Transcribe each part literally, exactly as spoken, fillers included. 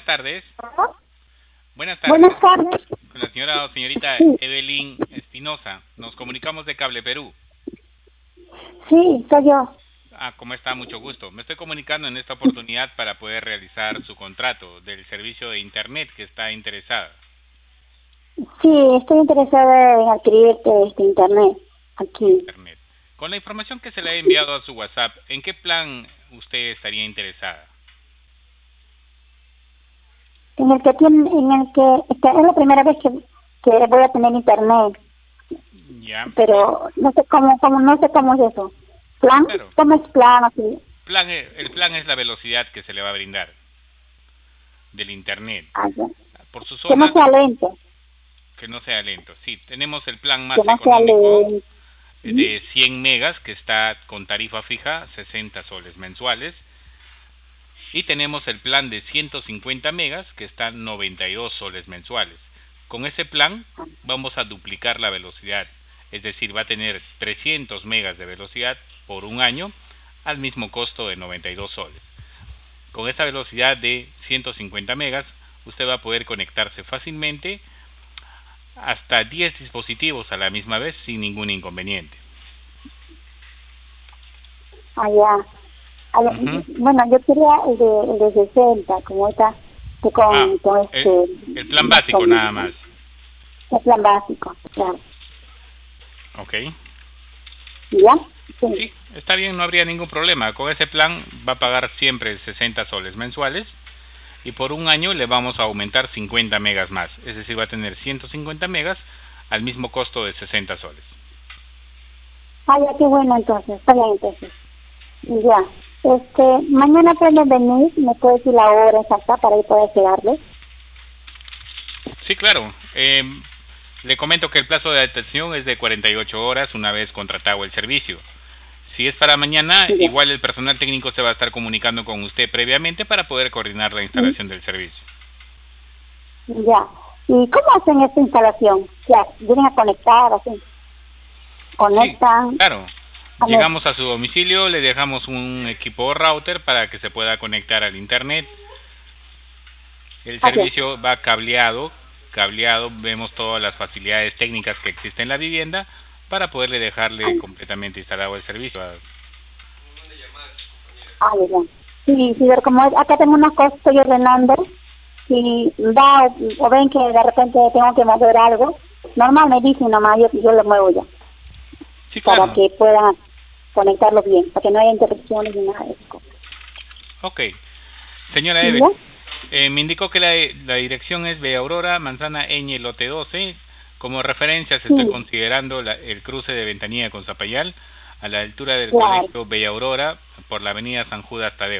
tardes. Buenas tardes. Buenas tardes. Con la señora o señorita Sí. Evelyn Espinosa. Nos comunicamos de Cable Perú. Sí, soy yo. Ah, ¿cómo está? Mucho gusto. Me estoy comunicando en esta oportunidad para poder realizar su contrato del servicio de Internet que está interesada. Sí, estoy interesada en adquirir este internet aquí. Internet. Con la información que se le ha enviado a su WhatsApp, ¿en qué plan usted estaría interesada? En el que tiene, en el que, es que es la primera vez que, que voy a tener internet, Ya. pero no sé cómo, cómo, no sé cómo es eso. ¿Plan? Claro. ¿Cómo es plan así? Plan, el plan es la velocidad que se le va a brindar del Internet. Ah, ya. Por su Que no zona, sea lento, que no sea lento. Sí, tenemos el plan más que no sea económico lento. de cien megas que está con tarifa fija, sesenta soles mensuales. Y tenemos el plan de ciento cincuenta megas que está noventa y dos soles mensuales. Con ese plan vamos a duplicar la velocidad. Es decir, va a tener trescientos megas de velocidad por un año al mismo costo de noventa y dos soles. Con esta velocidad de ciento cincuenta megas, usted va a poder conectarse fácilmente hasta diez dispositivos a la misma vez sin ningún inconveniente. Ah, ya. A ver, Uh-huh. bueno, yo quería el de, el de sesenta, como está, que Ah, con, con el, este, el plan básico con, nada más. el plan básico, claro. Ok. ¿Ya? Sí, Sí. está bien, no habría ningún problema. Con ese plan va a pagar siempre sesenta soles mensuales y por un año le vamos a aumentar cincuenta megas más. Es decir, va a tener ciento cincuenta megas al mismo costo de sesenta soles. Ah, ya, qué bueno entonces, está bien entonces. Ya. Este, mañana pueden venir, me puede decir la hora exacta para yo poder llegarle. Sí, claro. Eh, le comento que el plazo de atención es de cuarenta y ocho horas una vez contratado el servicio. Si es para mañana, Ya. igual el personal técnico se va a estar comunicando con usted previamente para poder coordinar la instalación del servicio. Ya. ¿Y cómo hacen esta instalación? Ya, vienen a conectar, así. Sí, Conectan. claro. A ver, Llegamos a su domicilio, le dejamos un equipo router para que se pueda conectar al internet. El a ver. servicio va cableado, cableado, vemos todas las facilidades técnicas que existen en la vivienda para poderle dejarle completamente instalado el servicio. Ah, ya. Sí, sí, ver cómo es. Acá tengo unas cosas, estoy ordenando. Si da o, o ven que de repente tengo que mover algo, normal me dicen nomás, yo, yo lo muevo ya. Sí, Para claro. que puedan conectarlo bien, para que no haya interrupciones ni nada de eso. Ok. Señora Eve, ¿Ya? eh, me indicó que la, la dirección es Bella Aurora, Manzana Eñe, Lote doce. Como referencias estoy Sí, considerando la, el cruce de Ventanilla con Zapayal a la altura del claro. colegio Bella Aurora por la avenida San Judas Tadeo.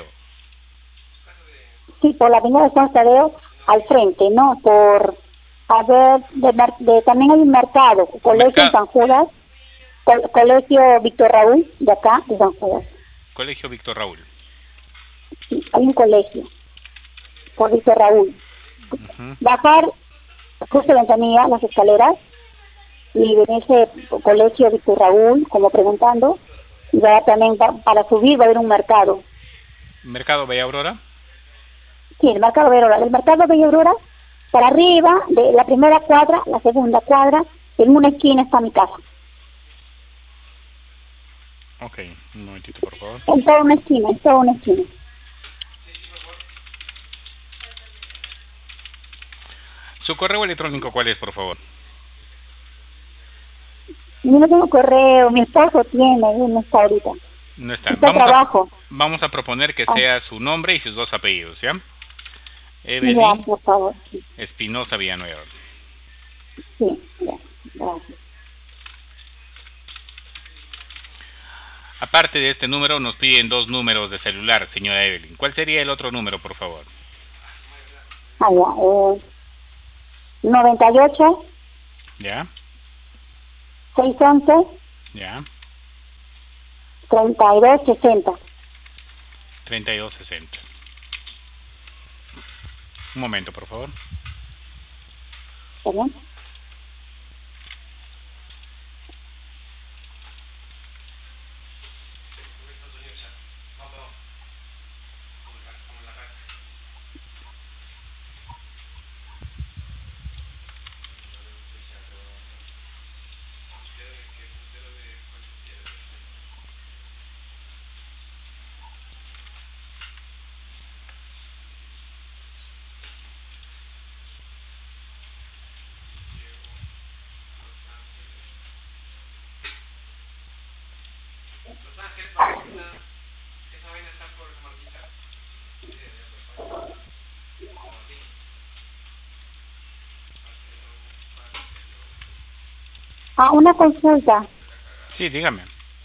Sí, por la avenida de San Tadeo al frente, ¿no? Por, a ver, de, mer- de- también hay un mercado, colegio en Mercado, San Judas, col- colegio Víctor Raúl, de acá, de San Judas. Colegio Víctor Raúl. Sí, hay un colegio, por Víctor Raúl. Uh-huh. Bajar, justo la ventanilla, las escaleras, y en ese colegio Víctor Raúl, como preguntando, y ya también va- para subir va a haber un mercado. Mercado Bella Aurora. Sí, el mercado Bella Aurora. El mercado Bella Aurora, para arriba, de la primera cuadra, la segunda cuadra, en una esquina está mi casa. Ok, un momentito por favor. En toda una esquina, en toda una esquina. Su correo electrónico, ¿cuál es, por favor? Yo no tengo correo, mi esposo tiene, él no está ahorita. No está. Está al Vamos a trabajo. vamos a proponer que Ah, sea su nombre y sus dos apellidos, ¿ya? ya, Evelyn por favor. Sí, Espinosa Villanueva. sí, ya, gracias. Aparte de este número, nos piden dos números de celular, señora Evelyn. ¿Cuál sería el otro número, por favor? Ah, ya, eh, noventa y ocho, ¿Ya? seiscientos once, ¿Ya? treinta y dos sesenta. treinta y dos sesenta. Un momento, por favor. ¿Está bien? Ah, una consulta. Sí, dígame.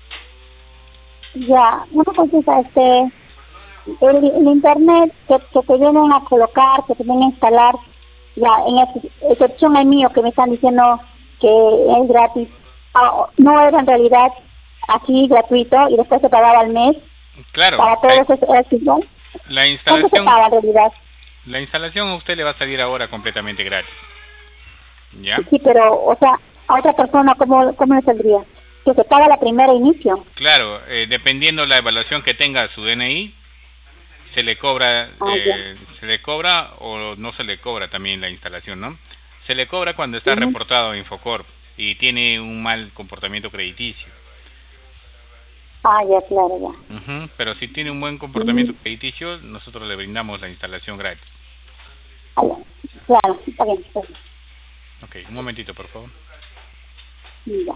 Ya, una consulta, este, el, el internet que, que te vienen a colocar, que te vienen a instalar, ya, en ex- excepción al mío que me están diciendo que es gratis, ah, no era en realidad así gratuito y después se pagaba al mes, Claro, para la, todos es, es igual. la ¿Cuánto se instalación, paga en realidad? la instalación a usted le va a salir ahora completamente gratis. ¿Ya? Sí, pero, o sea, a otra persona, ¿cómo, cómo le saldría? Que se paga la primera inicio. Claro, eh, dependiendo la evaluación que tenga su D N I, se le cobra, Ah, ya. eh, se le cobra o no se le cobra también la instalación, ¿no? Se le cobra cuando está Ujú. reportado a Infocorp y tiene un mal comportamiento crediticio. Ah, ya, claro, ya. Ujú, pero si tiene un buen comportamiento Mm, crediticio, nosotros le brindamos la instalación gratis. ah, ya. Claro, está bien, está bien. Ok, un momentito, por favor. Ya.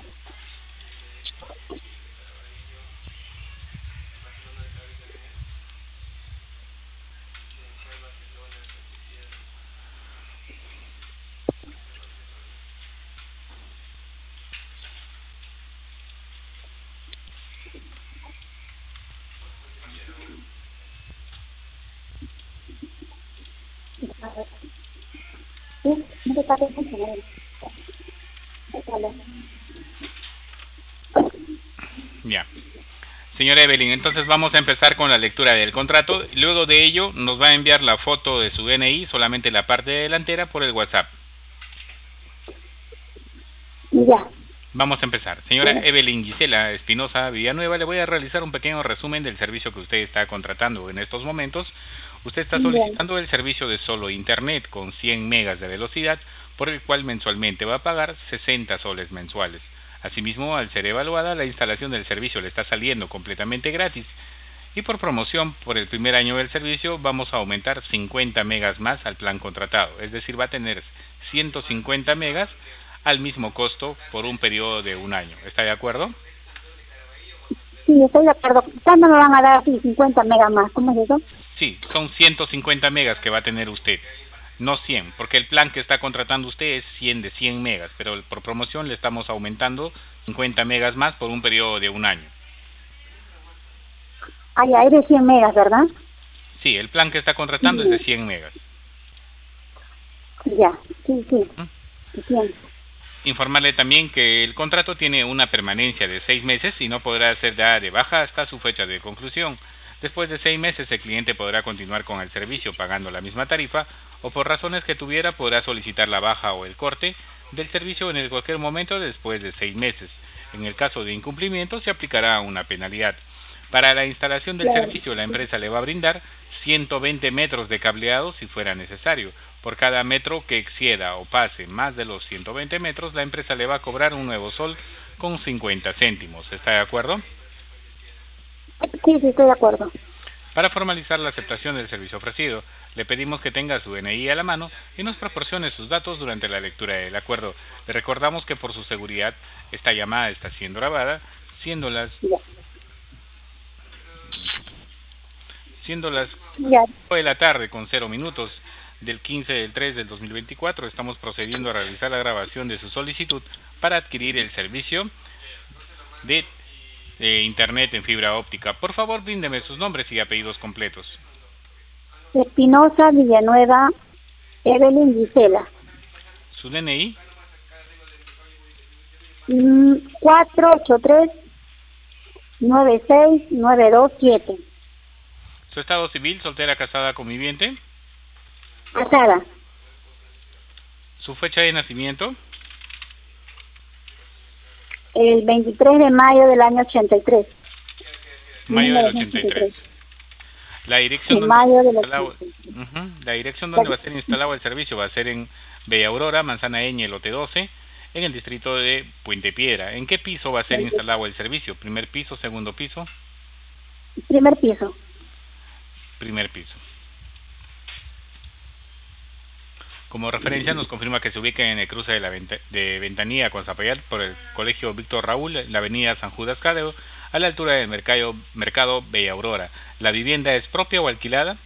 Sí, no te pagues mucho, ¿no? Déjalo. Ya. Señora Evelyn, entonces vamos a empezar con la lectura del contrato. Luego de ello, nos va a enviar la foto de su D N I, solamente la parte delantera, por el WhatsApp. Ya. Vamos a empezar. Señora Sí. Evelyn Gisela Espinosa Villanueva, le voy a realizar un pequeño resumen del servicio que usted está contratando en estos momentos. Usted está Bien. solicitando el servicio de solo Internet con cien megas de velocidad, por el cual mensualmente va a pagar sesenta soles mensuales. Asimismo, al ser evaluada, la instalación del servicio le está saliendo completamente gratis. Y por promoción, por el primer año del servicio, vamos a aumentar cincuenta megas más al plan contratado. Es decir, va a tener ciento cincuenta megas al mismo costo por un periodo de un año. ¿Está de acuerdo? Sí, estoy de acuerdo. ¿Cuándo me van a dar así cincuenta megas más? ¿Cómo es eso? Sí, son ciento cincuenta megas que va a tener usted, no cien, porque el plan que está contratando usted es cien de cien megas, pero por promoción le estamos aumentando cincuenta megas más por un periodo de un año. Ah, ya, es de cien megas, ¿verdad? Sí, el plan que está contratando es de Sí. cien megas. Ya, sí, sí. ¿Mm? Entiendo. Informarle también que el contrato tiene una permanencia de seis meses y no podrá ser dada de baja hasta su fecha de conclusión. Después de seis meses el cliente podrá continuar con el servicio pagando la misma tarifa o por razones que tuviera podrá solicitar la baja o el corte del servicio en cualquier momento después de seis meses. En el caso de incumplimiento se aplicará una penalidad. Para la instalación del Claro. servicio la empresa le va a brindar ciento veinte metros de cableado si fuera necesario. Por cada metro que exceda o pase más de los ciento veinte metros, la empresa le va a cobrar un nuevo sol con cincuenta céntimos. ¿Está de acuerdo? Sí, sí, estoy de acuerdo. Para formalizar la aceptación del servicio ofrecido, le pedimos que tenga su D N I a la mano y nos proporcione sus datos durante la lectura del acuerdo. Le recordamos que por su seguridad esta llamada está siendo grabada, siendo las Ya. siendo las Ya. de la tarde con cero minutos del quince del tres del dos mil veinticuatro. Estamos procediendo a realizar la grabación de su solicitud para adquirir el servicio de, de Internet en fibra óptica. Por favor, bríndeme sus nombres y apellidos completos. Espinosa Villanueva Evelyn Gisela. Su D N I, Mm, cuatro ocho tres nueve seis nueve dos siete. su estado civil, soltera, casada, conviviente, Casada. su fecha de nacimiento, El veintitrés de mayo del año ochenta y tres. mayo del mil novecientos ochenta y ochenta y tres. tres. La dirección En donde va a mayo ser del instalado, ochenta y tres. uh-huh, la dirección donde va a ser instalado el servicio va a ser en Bella Aurora, Manzana Eñe, lote doce, en el distrito de Puente Piedra. ¿En qué piso va a ser instalado el servicio? ¿Primer piso, segundo piso? Primer piso. Primer piso. Como referencia nos confirma que se ubica en el cruce de la Venta, de Ventanilla con Zapallat por el Colegio Víctor Raúl, en la avenida San Judas Tadeo, a la altura del mercado, mercado Bella Aurora. ¿La vivienda es propia o alquilada?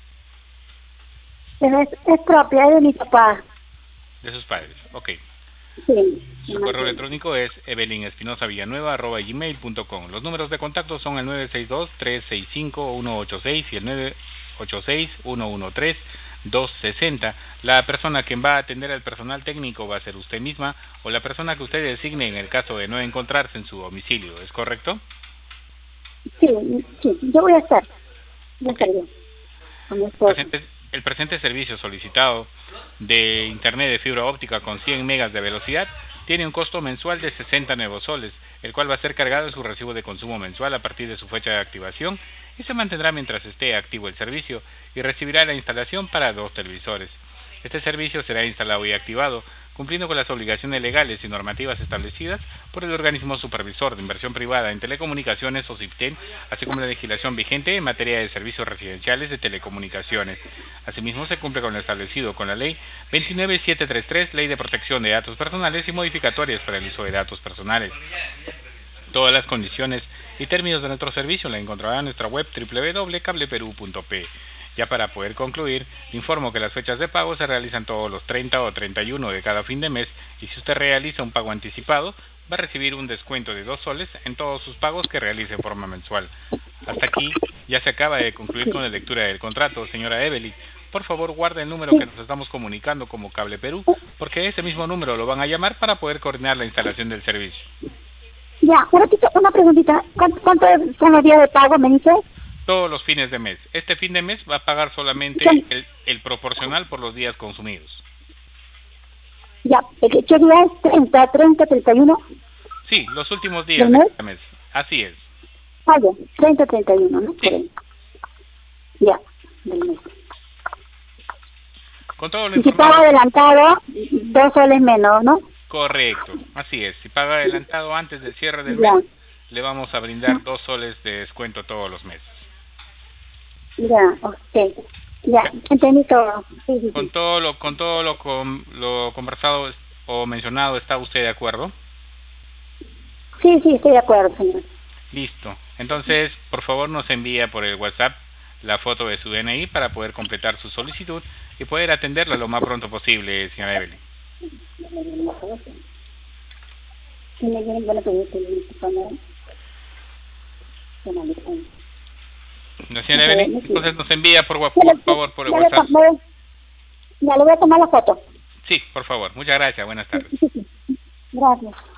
Pero es, es propia, es de mi papá. De sus padres, ok. Sí. Su correo electrónico es evelyn espinosa villanueva arroba gmail punto com. Los números de contacto son el nueve seis dos, tres seis cinco, uno ocho seis y el nueve ocho seis, uno uno tres, dos seis cero. La persona que va a atender al personal técnico va a ser usted misma o la persona que usted designe en el caso de no encontrarse en su domicilio, ¿es correcto? Sí, sí, yo voy a estar. Voy a estar bien. Con mi esposo. Presente, el presente servicio solicitado de internet de fibra óptica con cien megas de velocidad tiene un costo mensual de sesenta nuevos soles, el cual va a ser cargado en su recibo de consumo mensual a partir de su fecha de activación y se mantendrá mientras esté activo el servicio y recibirá la instalación para dos televisores. Este servicio será instalado y activado cumpliendo con las obligaciones legales y normativas establecidas por el organismo supervisor de inversión privada en telecomunicaciones o SIFTEN, así como la legislación vigente en materia de servicios residenciales de telecomunicaciones. Asimismo, se cumple con lo establecido con la Ley veintinueve mil setecientos treinta y tres, Ley de Protección de Datos Personales y modificatorias para el uso de datos personales. Todas las condiciones y términos de nuestro servicio la encontrará en nuestra web doble u doble u doble u punto cable perú punto pe. Ya para poder concluir, le informo que las fechas de pago se realizan todos los treinta o treinta y uno de cada fin de mes y si usted realiza un pago anticipado, va a recibir un descuento de dos soles en todos sus pagos que realice en forma mensual. Hasta aquí ya se acaba de concluir con la lectura del contrato, señora Evelyn. Por favor, guarde el número que nos estamos comunicando como Cable Perú, porque ese mismo número lo van a llamar para poder coordinar la instalación del servicio. Ya, un ratito, una preguntita. ¿Cuánto, cuánto son los días de pago, me dice? Todos los fines de mes. Este fin de mes va a pagar solamente el, el proporcional por los días consumidos. Ya, ¿qué día es? ¿treinta, treinta, treinta y uno? Sí, los últimos días de este mes. Así es. Ah, ya, treinta, treinta y uno, ¿no? Sí. Ya, del mes. Con todo lo y si paga adelantado, dos soles menos, ¿no? Correcto, así es. Si paga adelantado antes del cierre del ya. mes, le vamos a brindar dos soles de descuento todos los meses. Ya, ok. Ya, ya. Entendí todo. Sí, sí, con sí. todo lo con todo lo, con, lo conversado o mencionado, ¿está usted de acuerdo? Sí, sí, estoy de acuerdo, señor. Listo. Entonces, por favor, nos envía por el WhatsApp la foto de su D N I para poder completar su solicitud y poder atenderla lo más pronto posible, señora Evelyn. No, señora Evelyn, entonces nos envía por, por favor por el WhatsApp. Ya le voy a tomar la foto. Sí, por favor. Muchas gracias. Buenas tardes. Gracias.